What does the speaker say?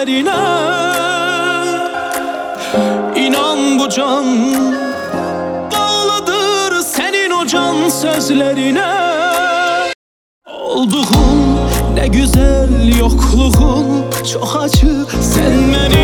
sözlerine. İnan bu can bağlıdır senin o can sözlerine. Olduğun ne güzel, yokluğun çok acı. Sen beni